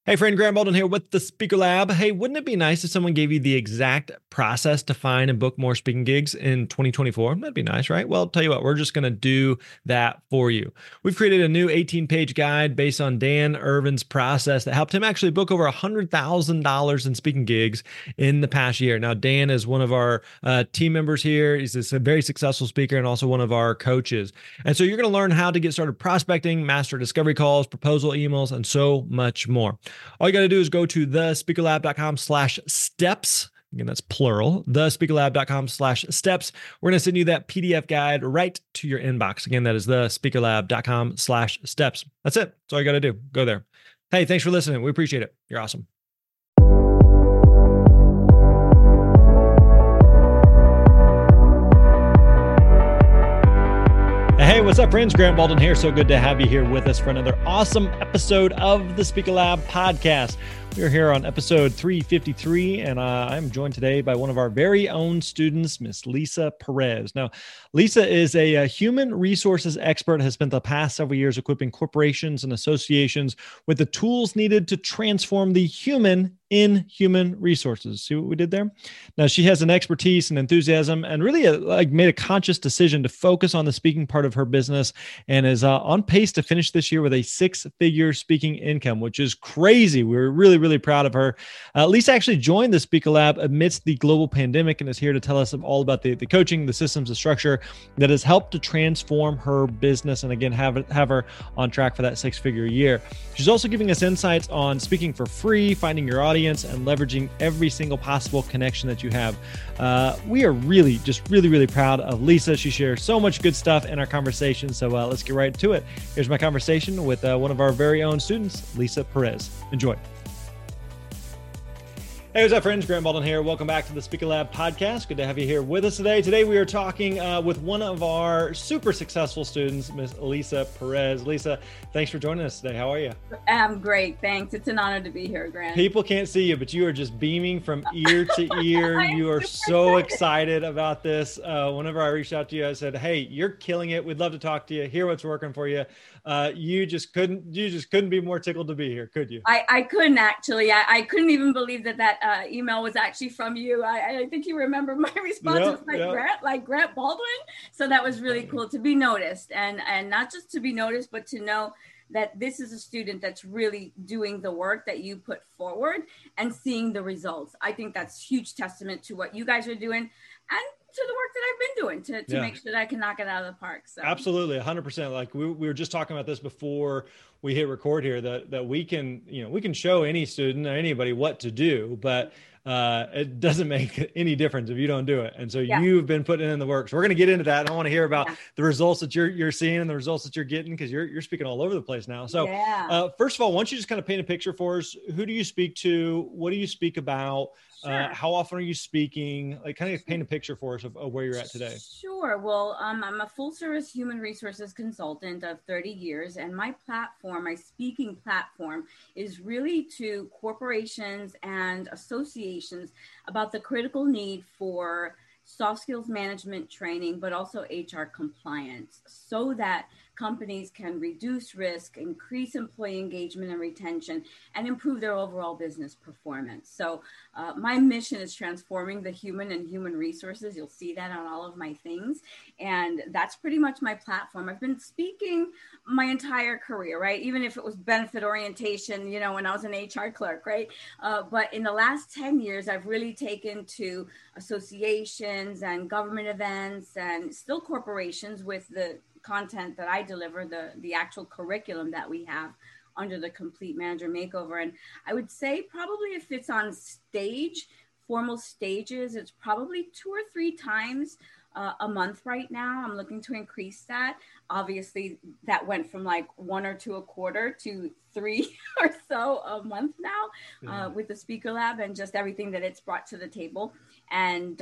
Hey friend, Grant Baldwin here with the Speaker Lab. Hey, wouldn't it be nice if someone gave you the exact process to find and book more speaking gigs in 2024? That'd be nice, right? Well, tell you what, we're just going to do that for you. We've created a new 18-page guide based on Dan Irvin's process that helped him actually book over $100,000 in speaking gigs in the past year. Now, Dan is one of our team members here. He's a very successful speaker and also one of our coaches. And so you're going to learn how to get started prospecting, master discovery calls, proposal emails, and so much more. All you got to do is go to thespeakerlab.com/steps. Again, that's plural, thespeakerlab.com/steps. We're going to send you that PDF guide right to your inbox. Again, that is thespeakerlab.com/steps. That's it. That's all you got to do. Go there. Hey, thanks for listening. We appreciate it. You're awesome. Hey, what's up, friends? Grant Baldwin here. So good to have you here with us for another awesome episode of the Speaker Lab podcast. We're here on episode 353, and I'm joined today by one of our very own students, Miss Lisa Perez. Now, Lisa is a human resources expert, has spent the past several years equipping corporations and associations with the tools needed to transform the human in human resources. See what we did there? Now, she has an expertise and enthusiasm and really made a conscious decision to focus on the speaking part of her business and is on pace to finish this year with a six-figure speaking income, which is crazy. We're really proud of her. Lisa actually joined the Speaker Lab amidst the global pandemic and is here to tell us all about the coaching, the systems, the structure that has helped to transform her business and again, have her on track for that six-figure year. She's also giving us insights on speaking for free, finding your audience, and leveraging every single possible connection that you have. We are really proud of Lisa. She shares so much good stuff in our conversation. So let's get right to it. Here's my conversation with one of our very own students, Lisa Perez. Enjoy. Hey, what's up, friends? Grant Baldwin here. Welcome back to the Speaker Lab podcast. Good to have you here with us today. Today, we are talking with one of our super successful students, Miss Lisa Perez. Lisa, thanks for joining us today. How are you? I'm great. Thanks. It's an honor to be here, Grant. People can't see you, but you are just beaming from ear to ear. You are so excited about this. Whenever I reached out to you, I said, hey, you're killing it. We'd love to talk to you, hear what's working for you. You just couldn't be more tickled to be here, could you? I couldn't actually. I couldn't even believe that email was actually from you. I think you remember my response was like Grant Baldwin. So that was really cool to be noticed, and not just to be noticed, but to know that this is a student that's really doing the work that you put forward and seeing the results. I think that's huge testament to what you guys are doing and to the work that I've been doing to make sure that I can knock it out of the park. So absolutely, 100%. Like we were just talking about this before we hit record here, that we can show any student or anybody what to do, but it doesn't make any difference if you don't do it. And so you've been putting in the work. So we're going to get into that. And I want to hear about the results that you're seeing and the results that you're getting, because you're speaking all over the place now. So first of all, why don't you just kind of paint a picture for us? Who do you speak to? What do you speak about? Sure. How often are you speaking? Like, kind of paint a picture for us of where you're at today. Sure. Well, I'm a full service human resources consultant of 30 years. And my platform, my speaking platform, is really to corporations and associations about the critical need for soft skills management training, but also HR compliance, so that companies can reduce risk, increase employee engagement and retention, and improve their overall business performance. So my mission is transforming the human and human resources. You'll see that on all of my things. And that's pretty much my platform. I've been speaking my entire career, right? Even if it was benefit orientation, when I was an HR clerk, right? But in the last 10 years, I've really taken to associations and government events and still corporations with the content that I deliver, the actual curriculum that we have under the Complete Manager Makeover. And I would say probably if it's on stage, formal stages, it's probably 2 or 3 times a month right now. I'm looking to increase that. Obviously, that went from like 1 or 2 a quarter to 3 or so a month now with the Speaker Lab and just everything that it's brought to the table. And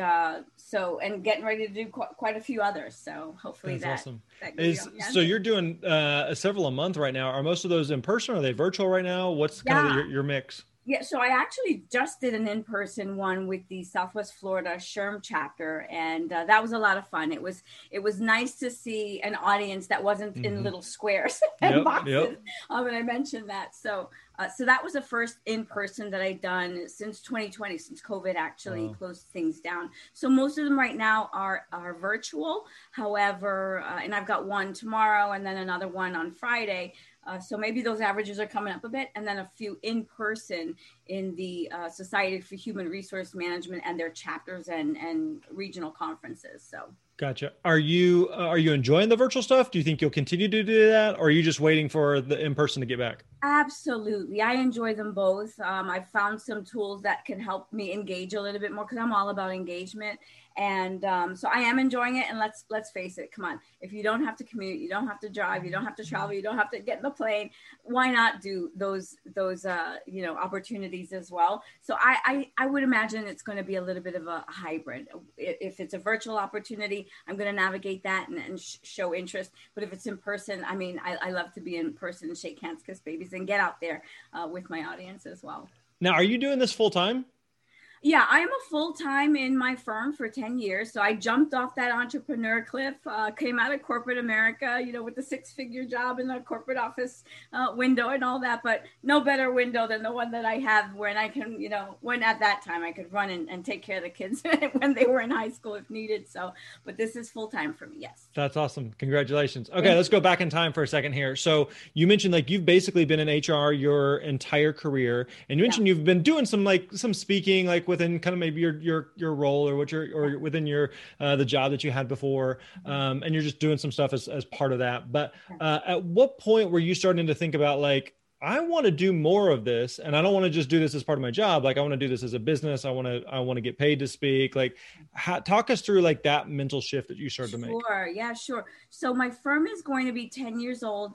and getting ready to do quite a few others. So hopefully that's awesome. So you're doing several a month right now. Are most of those in person? Or are they virtual right now? What's kind of your mix? Yeah, so I actually just did an in-person one with the Southwest Florida SHRM chapter, and that was a lot of fun. It was nice to see an audience that wasn't in little squares and boxes. And I mentioned that. So So that was the first in person that I'd done since 2020, since COVID actually closed things down. So most of them right now are virtual. However, and I've got one tomorrow and then another one on Friday. So maybe those averages are coming up a bit, and then a few in person in the Society for Human Resource Management and their chapters and regional conferences. So. Gotcha. Are you enjoying the virtual stuff? Do you think you'll continue to do that, or are you just waiting for the in person to get back? Absolutely. I enjoy them both. I've found some tools that can help me engage a little bit more because I'm all about engagement. And so I am enjoying it. And let's face it. Come on. If you don't have to commute, you don't have to drive, you don't have to travel, you don't have to get in the plane. Why not do those opportunities as well? So I would imagine it's going to be a little bit of a hybrid. If it's a virtual opportunity, I'm going to navigate that and show interest. But if it's in person, I mean, I love to be in person and shake hands, kiss babies, and get out there with my audience as well. Now, are you doing this full time? Yeah, I am a full-time in my firm for 10 years. So I jumped off that entrepreneur cliff, came out of corporate America, with the 6-figure job in the corporate office window and all that. But no better window than the one that I have when I can, when at that time I could run and take care of the kids when they were in high school if needed. So, but this is full-time for me. Yes. That's awesome. Congratulations. Okay, let's go back in time for a second here. So you mentioned you've basically been in HR your entire career, and you mentioned you've been doing some speaking within kind of maybe your role or within your the job that you had before, and you're just doing some stuff as part of that. But at what point were you starting to think about I want to do more of this, and I don't want to just do this as part of my job. I want to do this as a business. I want to get paid to speak. Talk us through that mental shift that you started to make. Sure. Yeah, sure. So my firm is going to be 10 years old,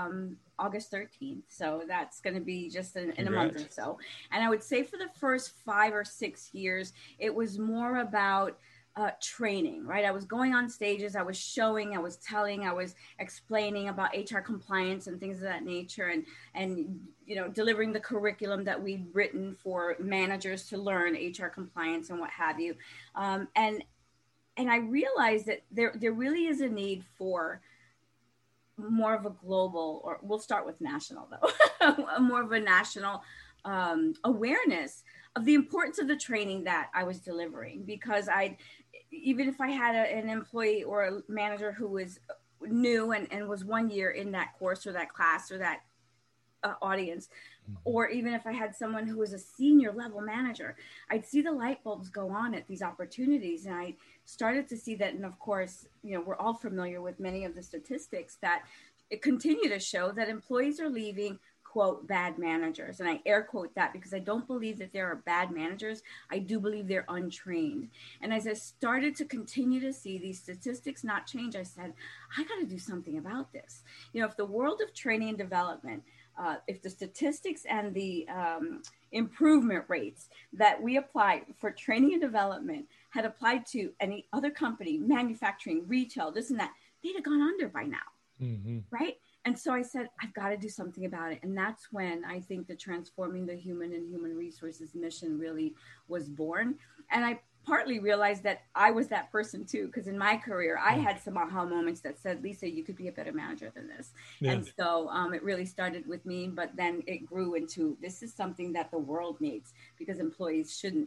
August 13th. So that's going to be just in a month or so. And I would say for the first 5 or 6 years, it was more about training, right? I was going on stages, I was showing, I was telling, I was explaining about HR compliance and things of that nature, and delivering the curriculum that we'd written for managers to learn HR compliance and what have you. And I realized that there really is a need for more of a global, or we'll start with national though, more of a national awareness of the importance of the training that I was delivering, because even if I had an employee or a manager who was new and was 1 year in that course or that class or that audience, or even if I had someone who was a senior level manager, I'd see the light bulbs go on at these opportunities. And I started to see that, and of course, we're all familiar with many of the statistics that it continue to show that employees are leaving, quote, bad managers. And I air quote that because I don't believe that there are bad managers. I do believe they're untrained. And as I started to continue to see these statistics not change, I said, I got to do something about this. If the world of training and development, if the statistics and the improvement rates that we apply for training and development had applied to any other company, manufacturing, retail, this and that, they'd have gone under by now, right? And so I said, I've got to do something about it. And that's when I think the Transforming the Human and Human Resources mission really was born. And I partly realized that I was that person too, because in my career, I had some aha moments that said, Lisa, you could be a better manager than this. Yeah. And so it really started with me, but then it grew into, this is something that the world needs, because employees shouldn't,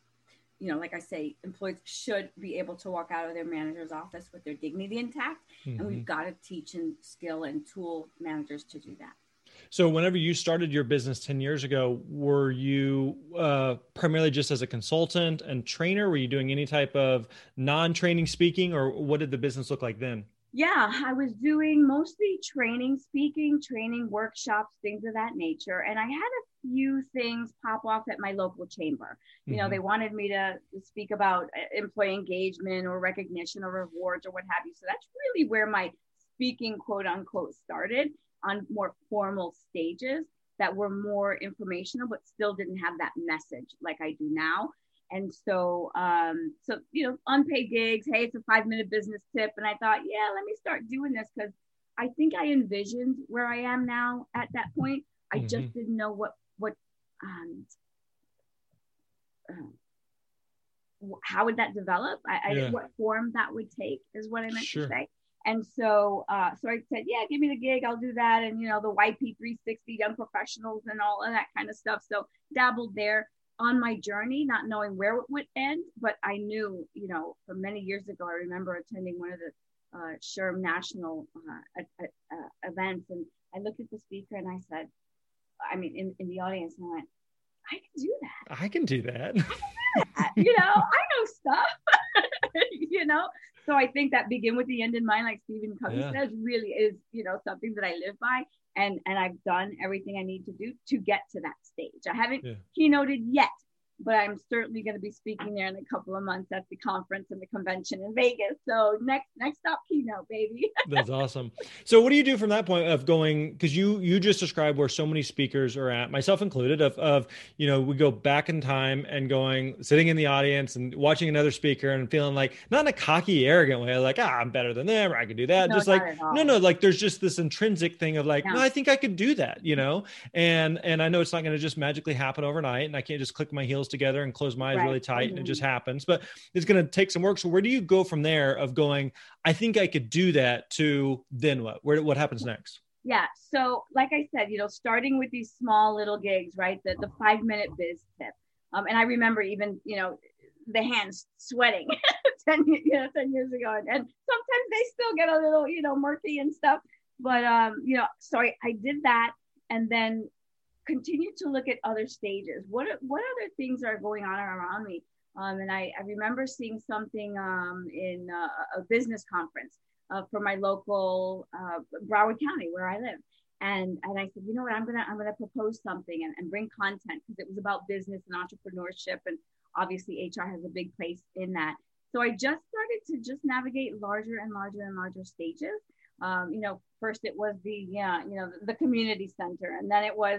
like I say, employees should be able to walk out of their manager's office with their dignity intact. And we've got to teach and skill and tool managers to do that. So whenever you started your business 10 years ago, were you primarily just as a consultant and trainer? Were you doing any type of non-training speaking, or what did the business look like then? Yeah, I was doing mostly training, speaking, training workshops, things of that nature. And I had a few things pop off at my local chamber. They wanted me to speak about employee engagement or recognition or rewards or what have you. So that's really where my speaking, quote unquote, started, on more formal stages that were more informational, but still didn't have that message like I do now. And so, unpaid gigs, hey, it's a 5-minute business tip. And I thought, yeah, let me start doing this, because I think I envisioned where I am now at that point. I just didn't know how would that develop? What form that would take is what I meant to say. And so I said, yeah, give me the gig, I'll do that. And the YP 360 young professionals and all of that kind of stuff. So dabbled there on my journey, not knowing where it would end, but I knew, from many years ago, I remember attending one of the SHRM national events, and I looked at the speaker and I said, in the audience, and I went, I can do that. I can do that. I know stuff, So I think that begin with the end in mind, like Stephen Covey says, really is, something that I live by. And I've done everything I need to do to get to that stage. I haven't keynoted yet, but I'm certainly going to be speaking there in a couple of months at the conference and the convention in Vegas. So next stop, keynote, baby. That's awesome. So what do you do from that point of going, because you just described where so many speakers are at, myself included, of we go back in time and sitting in the audience and watching another speaker and feeling like, not in a cocky, arrogant way, like, I'm better than them, or I could do that. No, just like, no, like there's just this intrinsic thing of like, no, I think I could do that, and I know it's not going to just magically happen overnight, and I can't just click my heels together and close my eyes really tight and it just happens, but it's going to take some work. So where do you go from there of going, I think I could do that, to then what happens next? Yeah. So like I said, starting with these small little gigs, right? The 5-minute biz tip. And I remember even, the hands sweating 10 years ago. And sometimes they still get a little, murky and stuff. But, so I did that, and then continue to look at other stages. What other things are going on around me? And I remember seeing something in a business conference for my local Broward County where I live. And I said, you know what, I'm gonna propose something and bring content, because it was about business and entrepreneurship, and obviously HR has a big place in that. So I just started to just navigate larger and larger and larger stages. First it was the community center, and then it was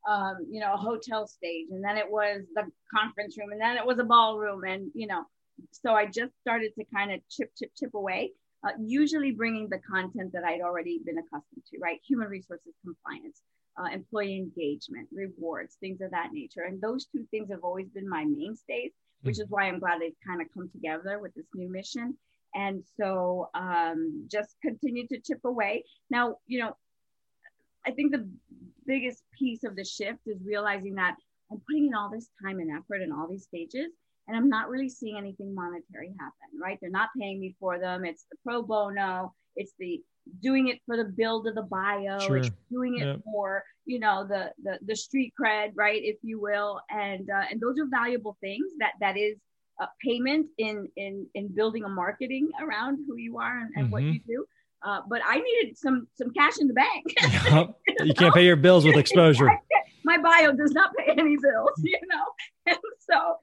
a hotel stage, and then it was the conference room, and then it was a ballroom, and so I just started to kind of chip away, usually bringing the content that I'd already been accustomed to, right? Human resources compliance, employee engagement, rewards, things of that nature. And those two things have always been my mainstays, which is why I'm glad they've kind of come together with this new mission. And so just continue to chip away. Now, I think the biggest piece of the shift is realizing that I'm putting in all this time and effort in all these stages, and I'm not really seeing anything monetary happen, right? They're not paying me for them. It's the pro bono. It's the doing it for the build of the bio. Sure. It's doing it for, the street cred, right, if you will. And those are valuable things. That is payment in building a marketing around who you are and what you do. But I needed some cash in the bank. You can't pay your bills with exposure. My bio does not pay any bills, And so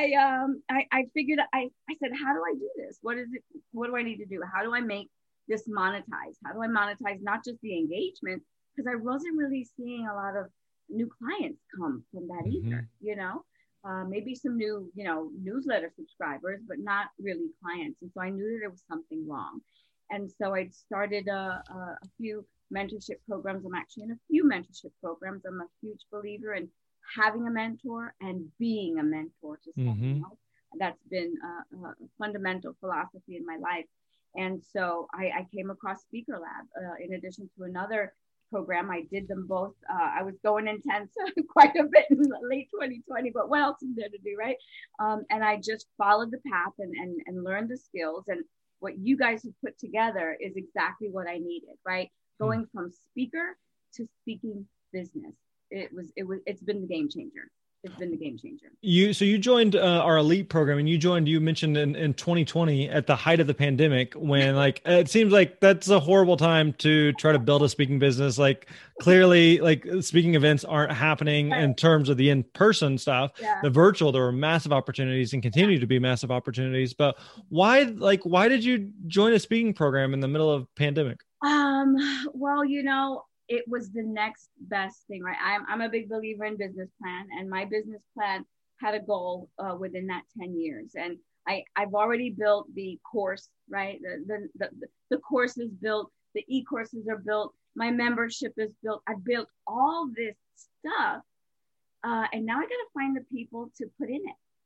I figured, I said, how do I do this? What is it? What do I need to do? How do I make this monetize? How do I monetize not just the engagement? Because I wasn't really seeing a lot of new clients come from that either, maybe some new, newsletter subscribers, but not really clients. And so I knew that there was something wrong. And so I started a few mentorship programs. I'm actually in a few mentorship programs. I'm a huge believer in having a mentor and being a mentor to someone else. That's been a fundamental philosophy in my life. And so I came across Speaker Lab in addition to another program. I did them both. I was going intense quite a bit in late 2020, but what else is there to do, right? And I just followed the path and learned the skills. And what you guys have put together is exactly what I needed, right? Going from speaker to speaking business. It's been the game changer. It's been the game changer. You joined our elite program, and you mentioned in 2020 at the height of the pandemic, when it seems like that's a horrible time to try to build a speaking business. Like clearly, speaking events aren't happening in terms of the in-person stuff. Yeah. The virtual, there were massive opportunities and continue to be massive opportunities. But why did you join a speaking program in the middle of pandemic? Well, it was the next best thing, right? I'm a big believer in business plan, and my business plan had a goal within that 10 years. And I've already built the course, right? The course is built, the e-courses are built, my membership is built. I built all this stuff. And now I got to find the people to put in it.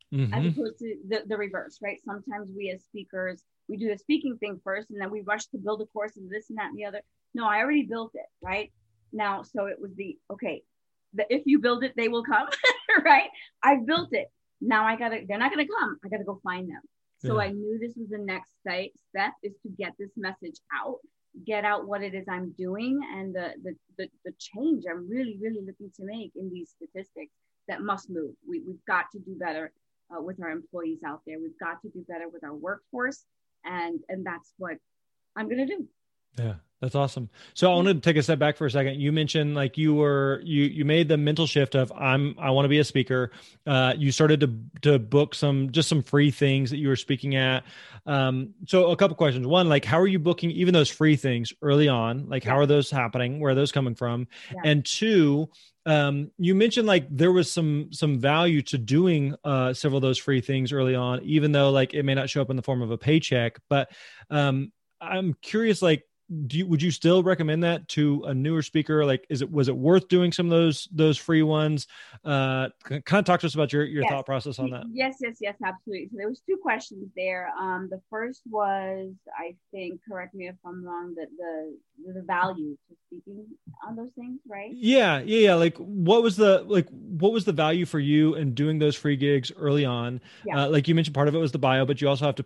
as opposed to the reverse, right? Sometimes we as speakers, we do the speaking thing first and then we rush to build a course and this and that and the other. No, I already built it, right? Now, so it was if you build it, they will come, right? I built it. Now they're not going to come. I got to go find them. So I knew this was the next step is to get this message out, get out what it is I'm doing and the change I'm really, really looking to make in these statistics that must move. We've got to do better with our employees out there. We've got to do better with our workforce. And that's what I'm going to do. Yeah, that's awesome. So I wanted to take a step back for a second. You mentioned like you made the mental shift of I want to be a speaker. You started to book some free things that you were speaking at. So a couple questions. One, like how are you booking even those free things early on? Like how are those happening? Where are those coming from? Yeah. And two, you mentioned like there was some value to doing several of those free things early on, even though like it may not show up in the form of a paycheck. But I'm curious, like, would you still recommend that to a newer speaker? Like, was it worth doing some of those free ones? Kind of talk to us about your thought process on that. Yes, absolutely. So there was two questions there. The first was, I think, correct me if I'm wrong, that the value to speaking on those things, right? Yeah. Like, what was the value for you in doing those free gigs early on? Yeah. Like you mentioned, part of it was the bio, but you also have to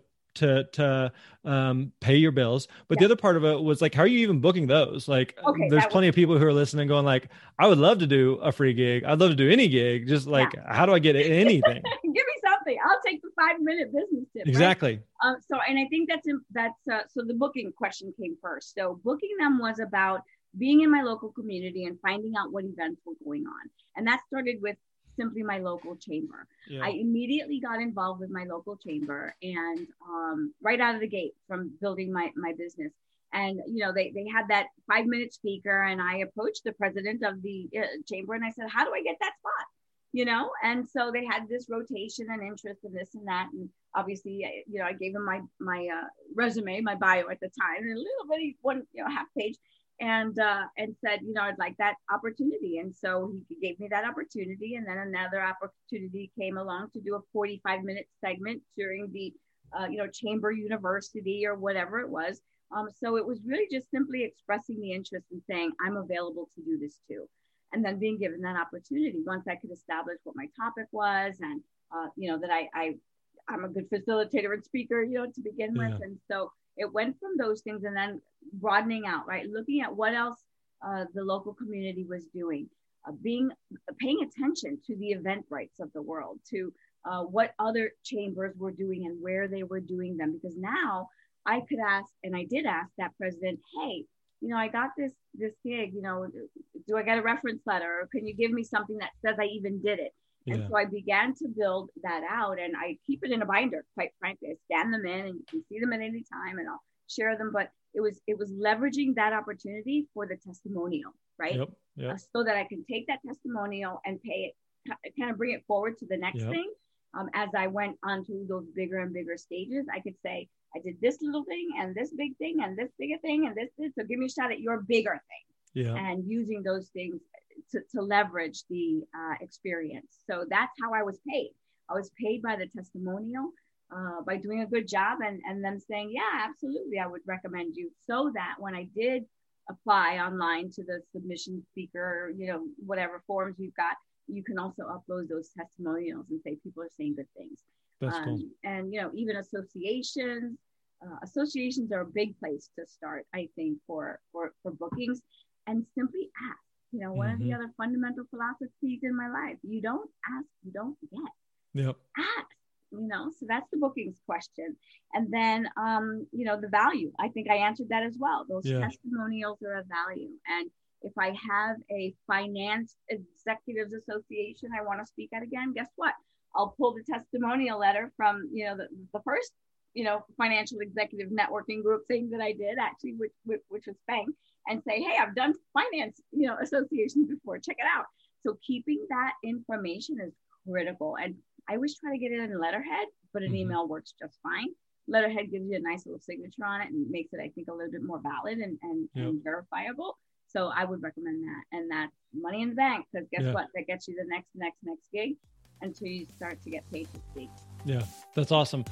pay your bills. But the other part of it was like, how are you even booking those? Like there's plenty of people who are listening going like, I would love to do a free gig. I'd love to do any gig. Just like, how do I get anything? Give me something. I'll take the 5-minute business tip. Exactly. Right? And I think so the booking question came first. So booking them was about being in my local community and finding out what events were going on. And that started with simply my local chamber. Yeah. I immediately got involved with my local chamber and right out of the gate from building my business. And, they had that 5-minute speaker and I approached the president of the chamber and I said, how do I get that spot? And so they had this rotation and interest in this and that. And obviously, I gave him my resume, my bio at the time, and a little bitty one, half page. And said, I'd like that opportunity. And so he gave me that opportunity. And then another opportunity came along to do a 45-minute segment during the, chamber university or whatever it was. So it was really just simply expressing the interest and saying, I'm available to do this too. And then being given that opportunity once I could establish what my topic was and, that I'm a good facilitator and speaker, to begin with. And so it went from those things and then broadening out, right? Looking at what else the local community was doing, paying attention to the Eventbrites of the world, to what other chambers were doing and where they were doing them. Because now I could ask, and I did ask that president, hey, I got this gig, do I get a reference letter? Or can you give me something that says I even did it? And so I began to build that out and I keep it in a binder, quite frankly. I scan them in and you can see them at any time and I'll share them. But it was leveraging that opportunity for the testimonial, right? Yep. So that I can take that testimonial and pay it, kind of bring it forward to the next thing. As I went on to those bigger and bigger stages, I could say, I did this little thing and this big thing and this bigger thing and this. So give me a shot at your bigger thing. Yeah. And using those things to leverage the experience. So that's how I was paid. I was paid by the testimonial, by doing a good job and them saying, yeah, absolutely, I would recommend you. So that when I did apply online to the submission speaker, whatever forms you've got, you can also upload those testimonials and say people are saying good things. That's cool. And, even associations are a big place to start, I think, for bookings, and simply ask. One of the other fundamental philosophies in my life, you don't ask, you don't get. Yep. Ask, so that's the bookings question. And then, the value, I think I answered that as well. Those testimonials are of value. And if I have a finance executives association I want to speak at again, guess what? I'll pull the testimonial letter from, the first, financial executive networking group thing that I did actually, which was FANG, and say, hey, I've done finance, associations before, check it out. So keeping that information is critical. And I always try to get it in letterhead, but an email works just fine. Letterhead gives you a nice little signature on it and makes it, I think, a little bit more valid and verifiable. So I would recommend that. And that's money in the bank, because guess what? That gets you the next gig. until you start to get paid to speak. Yeah, that's awesome.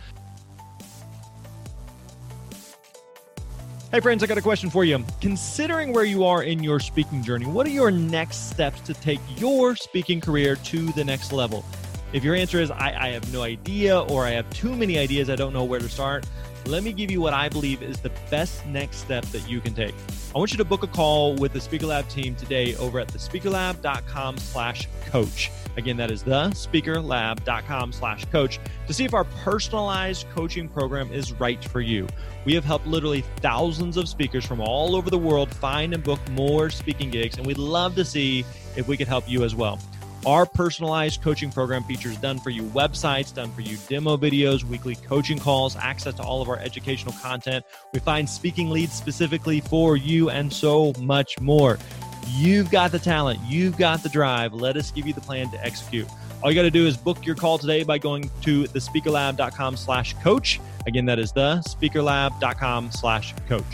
Hey friends, I got a question for you. Considering where you are in your speaking journey, what are your next steps to take your speaking career to the next level? If your answer is, I have no idea, or I have too many ideas, I don't know where to start, let me give you what I believe is the best next step that you can take. I want you to book a call with the Speaker Lab team today over at thespeakerlab.com/coach. Again, that is thespeakerlab.com/coach to see if our personalized coaching program is right for you. We have helped literally thousands of speakers from all over the world find and book more speaking gigs, and we'd love to see if we could help you as well. Our personalized coaching program features done for you websites, done for you demo videos, weekly coaching calls, access to all of our educational content. We find speaking leads specifically for you, and so much more. You've got the talent. You've got the drive. Let us give you the plan to execute. All you got to do is book your call today by going to thespeakerlab.com/coach. Again, that is thespeakerlab.com/coach.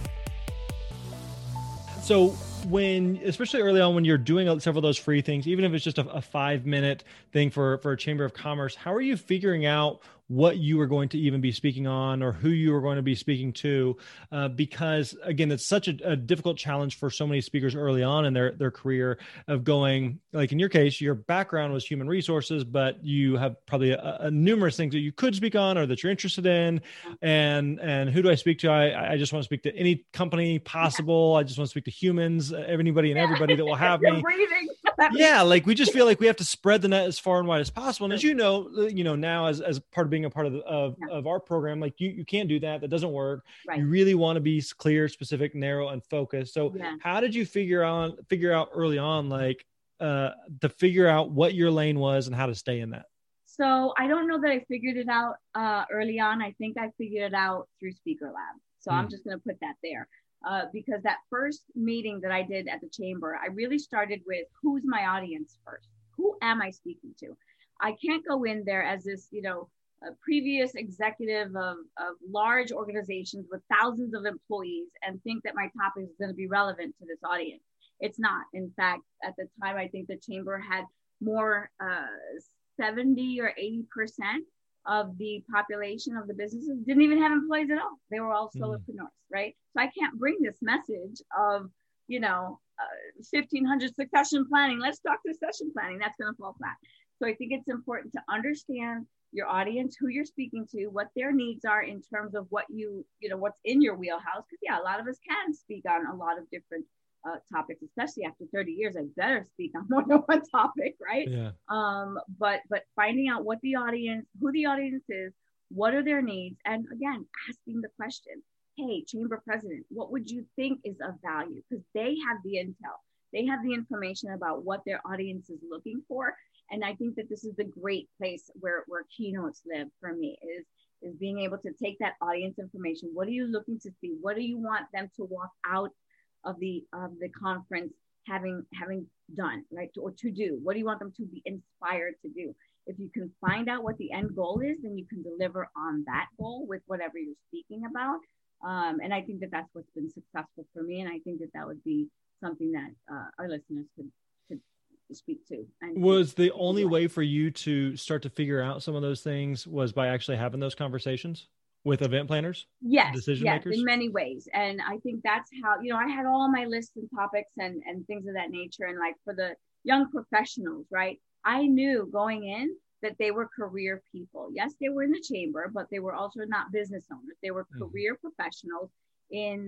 So especially early on, when you're doing several of those free things, even if it's just a 5-minute thing for a Chamber of Commerce, how are you figuring out what you are going to even be speaking on or who you are going to be speaking to? Because again, it's such a difficult challenge for so many speakers early on in their career of going, like in your case, your background was human resources, but you have probably a numerous things that you could speak on or that you're interested in. And who do I speak to? I just want to speak to any company possible. I just want to speak to humans, anybody and everybody that will have me. Yeah. Like we just feel like we have to spread the net as far and wide as possible. And as you know, now as part of being a part of our program, like you can't do that. That doesn't work. Right. You really want to be clear, specific, narrow, and focused. So how did you figure out early on, like to figure out what your lane was and how to stay in that? So I don't know that I figured it out early on. I think I figured it out through Speaker Lab. So I'm just going to put that there. Because that first meeting that I did at the Chamber, I really started with who's my audience first? Who am I speaking to? I can't go in there as this, a previous executive of large organizations with thousands of employees and think that my topic is going to be relevant to this audience. It's not. In fact, at the time, I think the Chamber had more 70 or 80% of the population of the businesses didn't even have employees at all. They were all solopreneurs, right? So I can't bring this message of, 1,500 succession planning. Let's talk succession planning. That's going to fall flat. So I think it's important to understand your audience, who you're speaking to, what their needs are in terms of what what's in your wheelhouse. Because a lot of us can speak on a lot of different topics, especially after 30 years. I better speak on more than one topic, right? Yeah. But finding out who the audience is, what are their needs, and again, asking the question, hey, Chamber President, what would you think is of value? Because they have the intel, they have the information about what their audience is looking for. And I think that this is the great place where keynotes live for me, is being able to take that audience information. What are you looking to see? What do you want them to walk out of the conference having done, right? Or to do? What do you want them to be inspired to do? If you can find out what the end goal is, then you can deliver on that goal with whatever you're speaking about. And I think that that's what's been successful for me. And I think that would be something that our listeners could speak to. And was the only way for you to start to figure out some of those things was by actually having those conversations with event planners? Yes, decision makers? In many ways. And I think that's how, I had all my lists and topics and things of that nature. And like for the young professionals, right? I knew going in that they were career people. Yes, they were in the Chamber, but they were also not business owners. They were career professionals in,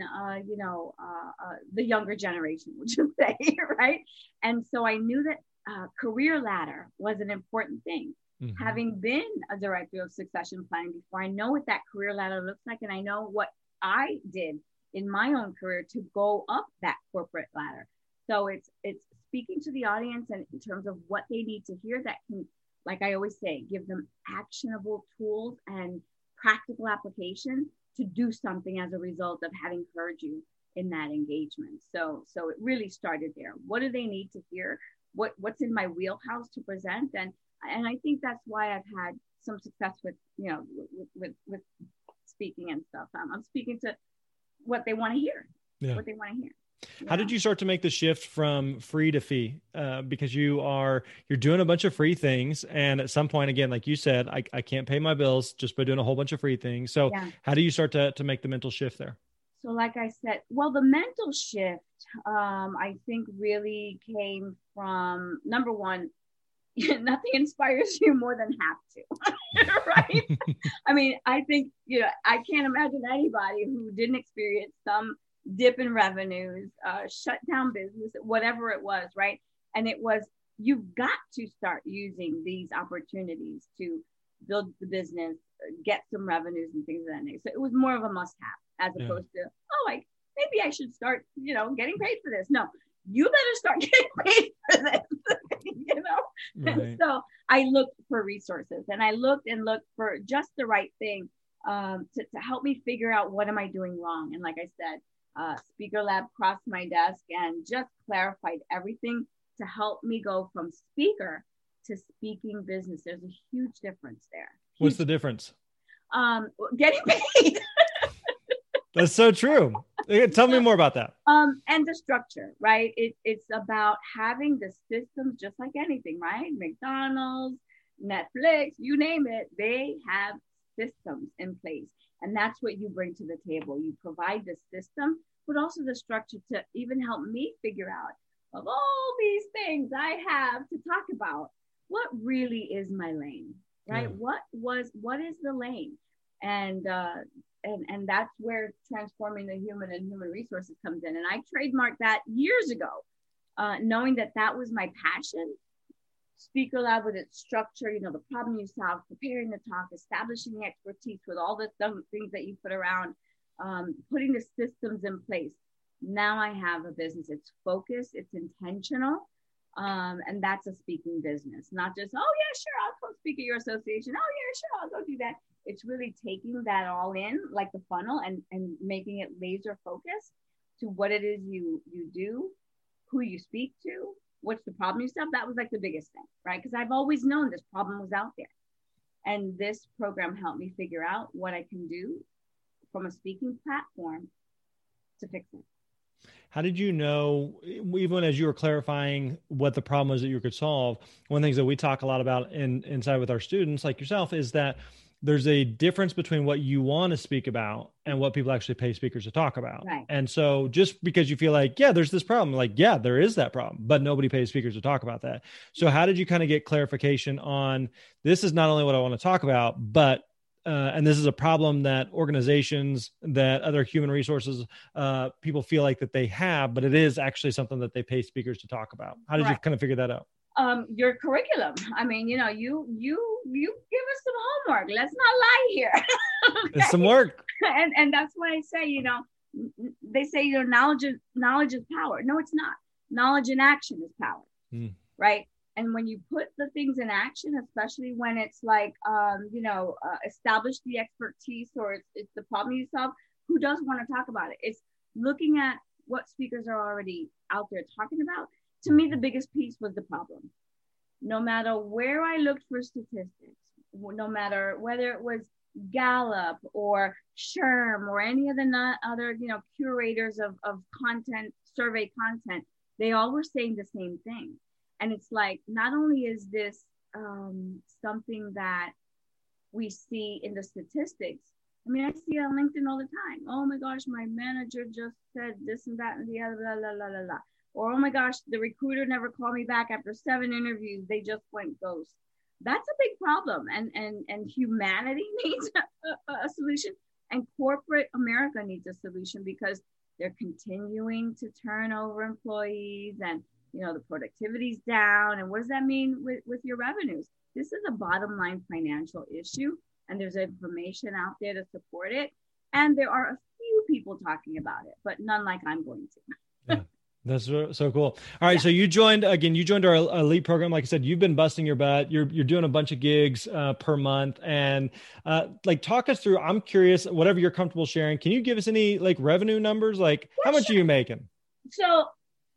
the younger generation, would you say, right? And so I knew that career ladder was an important thing. Mm-hmm. Having been a director of succession planning before, I know what that career ladder looks like, and I know what I did in my own career to go up that corporate ladder. So it's speaking to the audience and in terms of what they need to hear that can, like I always say, give them actionable tools and practical application to do something as a result of having heard you in that engagement. So it really started there. What do they need to hear? What's in my wheelhouse to present? And I think that's why I've had some success with speaking and stuff. I'm speaking to what they want to hear. Yeah. What they want to hear. How did you start to make the shift from free to fee? Because you're doing a bunch of free things. And at some point, again, like you said, I can't pay my bills just by doing a whole bunch of free things. So how do you start to make the mental shift there? So like I said, well, the mental shift, I think really came from, number one, nothing inspires you more than have to, right? I mean, I think, I can't imagine anybody who didn't experience some dip in revenues, shut down business, whatever it was, right? And it was, you've got to start using these opportunities to build the business, get some revenues and things of that nature. So it was more of a must-have as opposed to, like, maybe I should start, getting paid for this. No, you better start getting paid for this, Right. So I looked for resources, and I looked for just the right thing to help me figure out what am I doing wrong. And like I said, Speaker Lab crossed my desk and just clarified everything to help me go from speaker to speaking business. There's a huge difference there. What's the difference? Getting paid. That's so true. Tell me more about that. And the structure, right? It's about having the systems, just like anything, right? McDonald's, Netflix, you name it, they have systems in place. And that's what you bring to the table. You provide the system, but also the structure to even help me figure out, of all these things I have to talk about, what really is my lane, right? Yeah. What is the lane? And that's where transforming the human and human resources comes in. And I trademarked that years ago, knowing that was my passion. Speaker Lab with its structure, the problem you solve, preparing the talk, establishing the expertise with all the things that you put around, putting the systems in place. Now I have a business. It's focused, it's intentional. And that's a speaking business, not just, oh yeah, sure, I'll go speak at your association. Oh yeah, sure, I'll go do that. It's really taking that all in like the funnel and making it laser focused to what it is you do, who you speak to, what's the problem you solve. That was like the biggest thing, right? Because I've always known this problem was out there. And this program helped me figure out what I can do from a speaking platform to fix it. How did you know, even as you were clarifying what the problem was that you could solve, one of the things that we talk a lot about inside with our students like yourself is that there's a difference between what you want to speak about and what people actually pay speakers to talk about. Right. And so just because you feel like, yeah, there's this problem, like, yeah, there is that problem, but nobody pays speakers to talk about that. So how did you kind of get clarification on this is not only what I want to talk about, but and this is a problem that organizations, that other human resources, people feel like that they have, but it is actually something that they pay speakers to talk about. How did you kind of figure that out? Your curriculum. I mean, you give us some homework. Let's not lie here. Okay? It's some work. And that's why I say, they say, knowledge is power. No, it's not. Knowledge in action is power. Right. And when you put the things in action, especially when it's like, establish the expertise or it's the problem you solve, who doesn't want to talk about it? It's looking at what speakers are already out there talking about. To me, the biggest piece was the problem. No matter where I looked for statistics, no matter whether it was Gallup or SHRM or any of the other, curators of content, survey content, they all were saying the same thing. And it's like, not only is this something that we see in the statistics, I mean, I see it on LinkedIn all the time. Oh my gosh, my manager just said this and that and the other, blah, blah, blah, blah, blah. Or, oh my gosh, the recruiter never called me back after 7 interviews. They just went ghost. That's a big problem. And humanity needs a solution. And corporate America needs a solution because they're continuing to turn over employees and, the productivity's down. And what does that mean with your revenues? This is a bottom line financial issue. And there's information out there to support it. And there are a few people talking about it, but none like I'm going to. Yeah. That's so cool. All right. Yeah. So you joined our elite program. Like I said, you've been busting your butt. You're doing a bunch of gigs per month and talk us through, I'm curious, whatever you're comfortable sharing. Can you give us any revenue numbers? How much are you making? So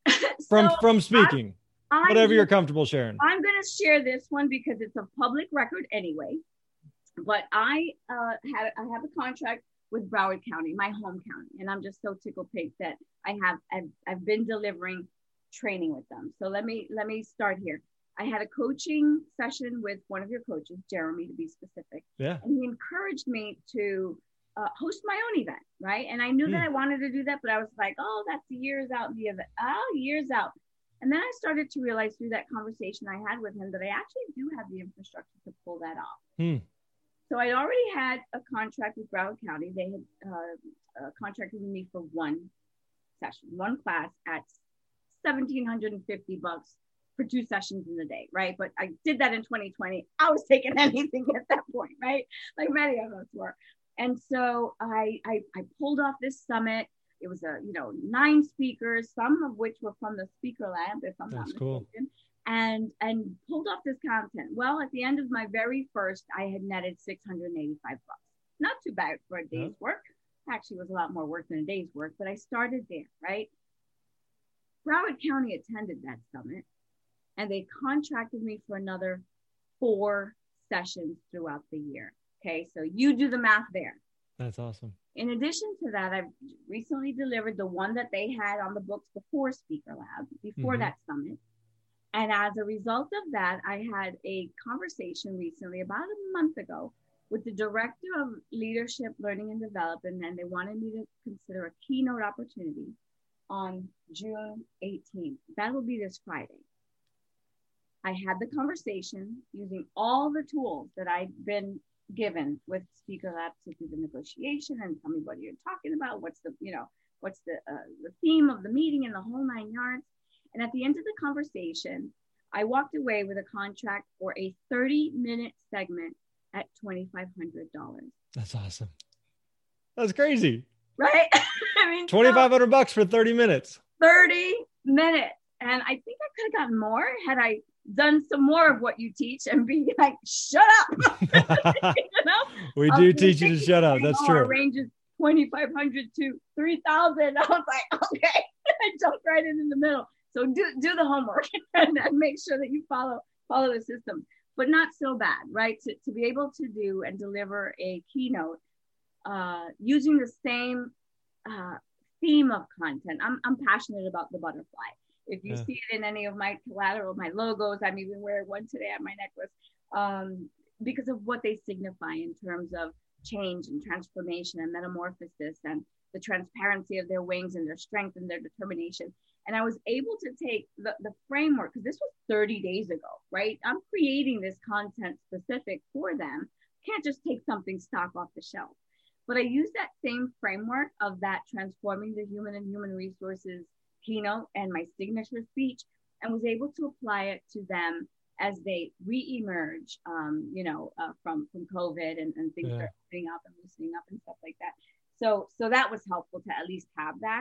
from speaking, whatever you're comfortable sharing. I'm going to share this one because it's a public record anyway, but I have a contract with Broward County, my home county. And I'm just so tickled pink that I've been delivering training with them. So let me start here. I had a coaching session with one of your coaches, Jeremy, to be specific. Yeah. And he encouraged me to host my own event, right? And I knew that I wanted to do that, but I was like, oh, that's years out. Years out. And then I started to realize through that conversation I had with him that I actually do have the infrastructure to pull that off. So I already had a contract with Broward County. They had contracted with me for one session, one class at $1,750 for 2 sessions in the day, right? But I did that in 2020. I was taking anything at that point, right? Like many of us were. And so I pulled off this summit. It was 9 speakers, some of which were from the Speaker Lab, if I'm not mistaken. Cool. And pulled off this content. Well, at the end of my very first, I had netted $685. Not too bad for a day's work. Actually, it was a lot more work than a day's work, but I started there, right? Broward County attended that summit, and they contracted me for another 4 sessions throughout the year. Okay, so you do the math there. That's awesome. In addition to that, I've recently delivered the one that they had on the books before Speaker Lab, before that summit. And as a result of that, I had a conversation recently, about a month ago, with the Director of Leadership, Learning and Development, and they wanted me to consider a keynote opportunity on June 18th. That will be this Friday. I had the conversation using all the tools that I've been given with Speaker Lab to do the negotiation and tell me what you're talking about, what's the theme of the meeting and the whole 9 yards. And at the end of the conversation, I walked away with a contract for a 30-minute segment at $2,500. That's awesome. That's crazy. Right? I mean, $2,500 for 30 minutes. 30 minutes. And I think I could have gotten more had I done some more of what you teach and be like, shut up. We do teach you to shut up. That's true. Ranges 2,500 to 3,000. I was like, okay. I jumped right in the middle. So do the homework and make sure that you follow the system, but not so bad, right? To be able to do and deliver a keynote using the same theme of content. I'm passionate about the butterfly. If you see it in any of my collateral, my logos, I'm even wearing one today on my necklace, because of what they signify in terms of change and transformation and metamorphosis and the transparency of their wings and their strength and their determination. And I was able to take the framework, because this was 30 days ago, right? I'm creating this content specific for them. Can't just take something stock off the shelf. But I used that same framework of that transforming the human and human resources keynote and my signature speech, and was able to apply it to them as they re-emerge, from COVID and things are opening up and loosening up and stuff like that. So that was helpful to at least have that.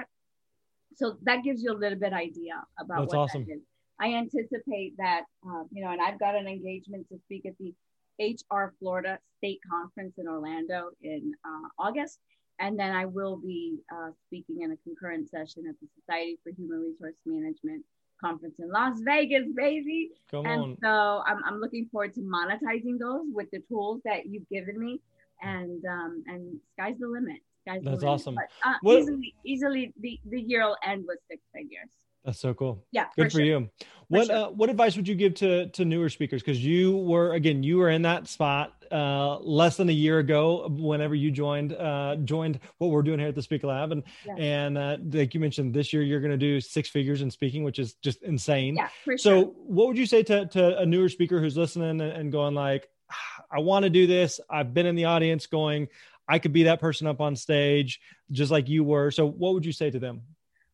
So that gives you a little bit idea about That's what awesome. That is. I anticipate that, and I've got an engagement to speak at the HR Florida State Conference in Orlando in August. And then I will be speaking in a concurrent session at the Society for Human Resource Management Conference in Las Vegas, baby. Come on. So I'm looking forward to monetizing those with the tools that you've given me. And sky's the limit. That's awesome. But, easily the year will end with 6 figures. That's so cool. Yeah. Good for you. What advice would you give to newer speakers? Because you were in that spot less than a year ago whenever you joined what we're doing here at the Speaker Lab. And like you mentioned, this year you're going to do 6 figures in speaking, which is just insane. Yeah, for sure. So what would you say to a newer speaker who's listening and going like, I want to do this. I've been in the audience going, I could be that person up on stage just like you were. So what would you say to them?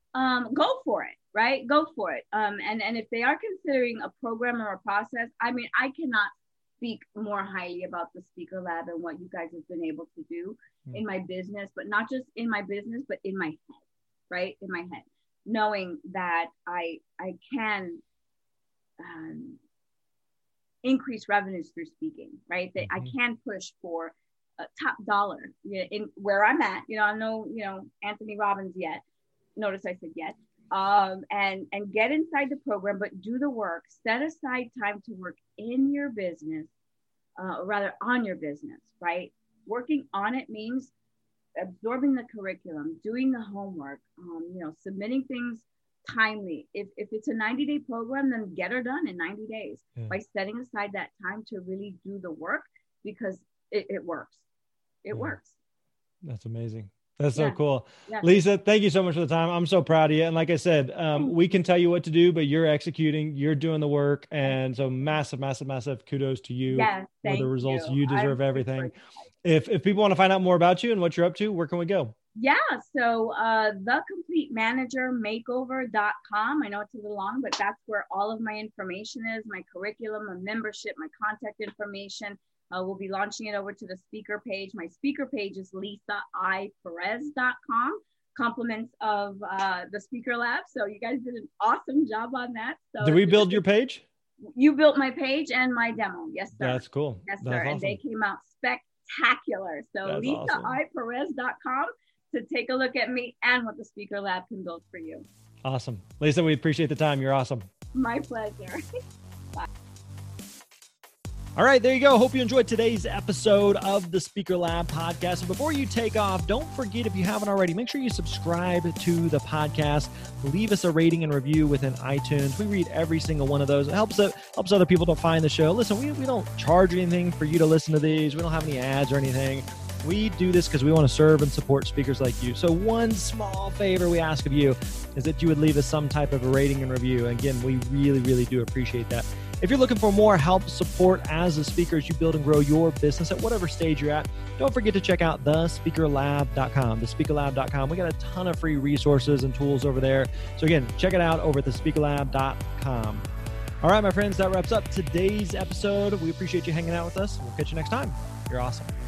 Go for it, right? Go for it. And if they are considering a program or a process, I mean, I cannot speak more highly about the Speaker Lab and what you guys have been able to do in my business, but not just in my business, but in my head, right? In my head, knowing that I can increase revenues through speaking, right? That I can push for top dollar in where I'm at. I'm no, Anthony Robbins yet. Notice I said yet. And get inside the program, but do the work. Set aside time to work in your business, or rather on your business, right? Working on it means absorbing the curriculum, doing the homework, submitting things timely. If it's a 90-day program, then get her done in 90 days by setting aside that time to really do the work, because it works. It works. That's amazing. That's so cool. Yeah. Lisa, thank you so much for the time. I'm so proud of you. And like I said, we can tell you what to do, but you're executing, you're doing the work. And so massive, massive, massive kudos to you for the results. You deserve everything. If people want to find out more about you and what you're up to, where can we go? Yeah. So thecompletemanagermakeover.com. I know it's a little long, but that's where all of my information is, my curriculum, my membership, my contact information. We'll be launching it over to the speaker page. My speaker page is lisaiperez.com. Compliments of the Speaker Lab. So you guys did an awesome job on that. So did we build your page? You built my page and my demo. Yes, sir. That's cool. Yes, sir. Awesome. And they came out spectacular. So lisaiperez.com to take a look at me and what the Speaker Lab can build for you. Awesome. Lisa, we appreciate the time. You're awesome. My pleasure. Bye. All right, there you go. Hope you enjoyed today's episode of the Speaker Lab podcast. And before you take off, don't forget, if you haven't already, make sure you subscribe to the podcast. Leave us a rating and review within iTunes. We read every single one of those. It helps other people to find the show. Listen, we don't charge anything for you to listen to these. We don't have any ads or anything. We do this because we want to serve and support speakers like you. So one small favor we ask of you is that you would leave us some type of a rating and review. And again, we really, really do appreciate that. If you're looking for more help, support as a speaker as you build and grow your business at whatever stage you're at, don't forget to check out thespeakerlab.com, thespeakerlab.com. We got a ton of free resources and tools over there. So again, check it out over at thespeakerlab.com. All right, my friends, that wraps up today's episode. We appreciate you hanging out with us. We'll catch you next time. You're awesome.